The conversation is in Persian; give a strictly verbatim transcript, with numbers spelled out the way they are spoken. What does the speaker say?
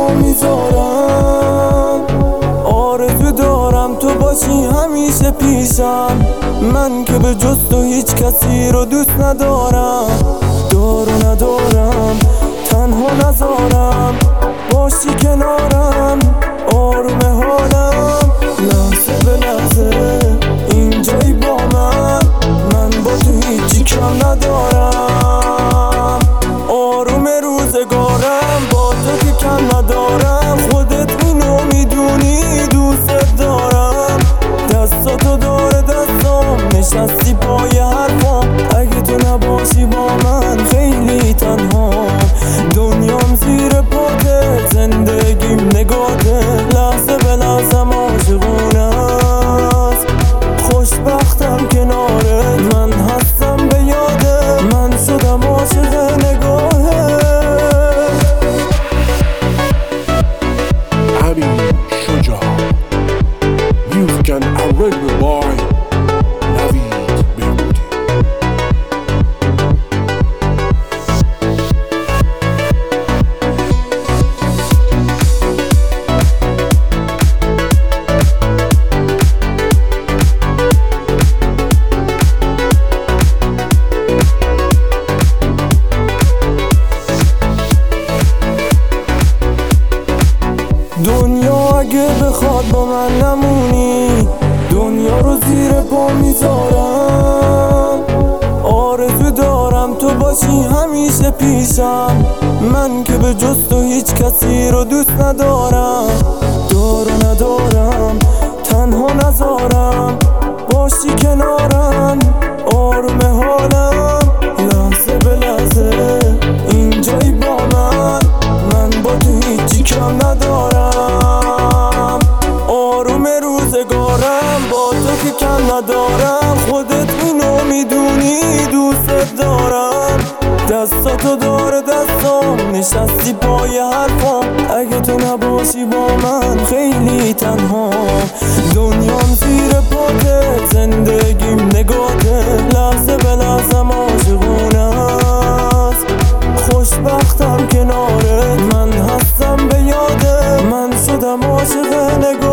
پا میذارم. آرزو دارم تو باشی همیشه پیشم، من که به جز تو هیچ کسی رو دوست ندارم. دارو ندارم تنها نذارم، باشی کنارم آروم حالم. لحظه به لحظه اینجایی با من، من با تو هیچی کم ندارم. آروم روزگارم با تو که کم ندارم، خودت اینو میدونی دوست دارم. دستاتو داره دستام، نشستی پای حرفام. اگه تو نباشی با من خیلی تنها، دنیام زیر پاته، زندگیم نگاته. لحظه به لحظم عاشقونه است، خوشبختم کناره من هستم به یاده، من شدم عاشق نگاهه. امین شجاع Music and arrangement by نوید بهبودی. دنیا اگه بخواد با من نمونی، دنیا رو زیر پا میذارم. آرزو دارم تو باشی همیشه پیشم، من که به جز تو هیچ کسی رو دوست ندارم. دارو ندارم تنها نذارم، باشی کنارم آروم حالم. لحظه به لحظه اینجایی با من، من با تو هیچی کم ندارم. آروم روزگارم با تو که کم ندارم، خودت اینو میدونی دوست دارم. دستاتو داره دستام، نشستی پای حرفام. اگه تو نباشی با من خیلی تنها، دنیام زیر پاته، زندگیم نگاته. لحظه به لحظم عاشقونه است، خوشبختم کناره من هستم به یاده، من شدم عاشق نگاهه.